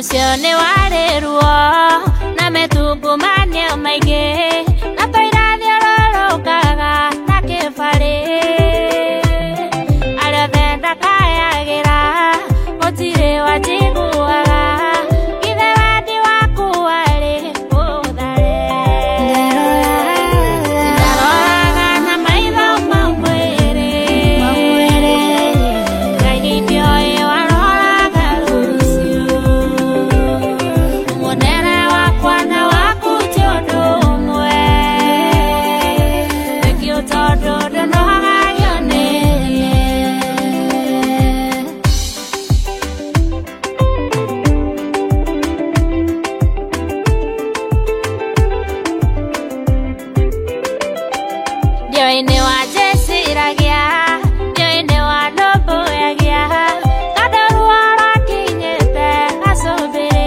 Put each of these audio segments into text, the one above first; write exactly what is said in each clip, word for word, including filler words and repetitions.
ucio ni wari ruo na metungumania maingi na toirathio rorokaga na kibari aria thenda kayagira gutiri wajiguaga ithe wendi waku wari uthare ndaroraga na maitho mamwiri ngai ndioĩ waroraga rũciũ muonere wakwa na waku ti ũndũ ũmwe nĩkĩo tondũ ndĩnohagio nĩ ndioĩ-inĩ wanjĩciragia ndioĩ-inĩ wandũmbũyagia tondũ ruo rwakinyĩte gacũmbĩrĩ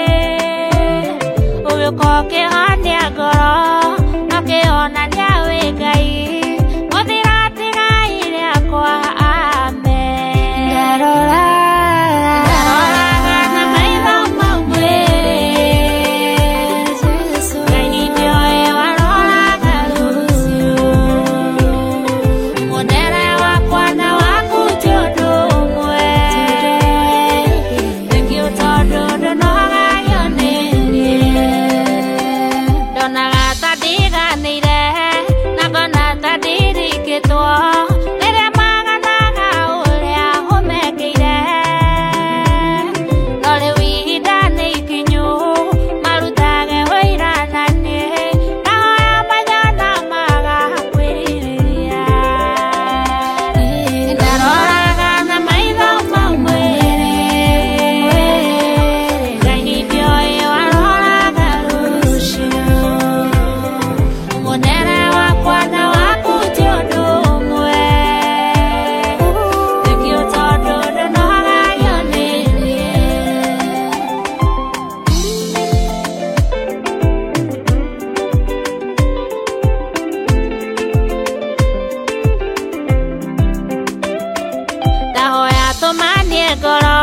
ũgĩũka ũkĩhonia ngoro na ũkĩonania wĩ Ngai mũthira tigai rĩakwa amen ndaroraga na maitho mamwĩrĩ Ngai ndioĩ waroraga rũciũ muonere wakwa na waku ti ũndũ ũmwe nĩkĩo tondũ ndĩnohagio nĩ niĩ ndonaga ta ndiganĩire na ngona ta ndirikĩtwo rĩrĩa maganaga ũrĩa ũmekĩire no rĩu ihinda nĩ ikinyu marutage ũira na niĩ ndahoya manyona maga kwĩrirĩria ndaroraga na maitho mamwĩrĩ Ngai ndioĩ waroraga rũciũ muonere wakwa na waku ti ũndũ ũmwe nĩkĩo tondũ ndĩnohagio nĩ niĩ ndahoya tũmanie ngoro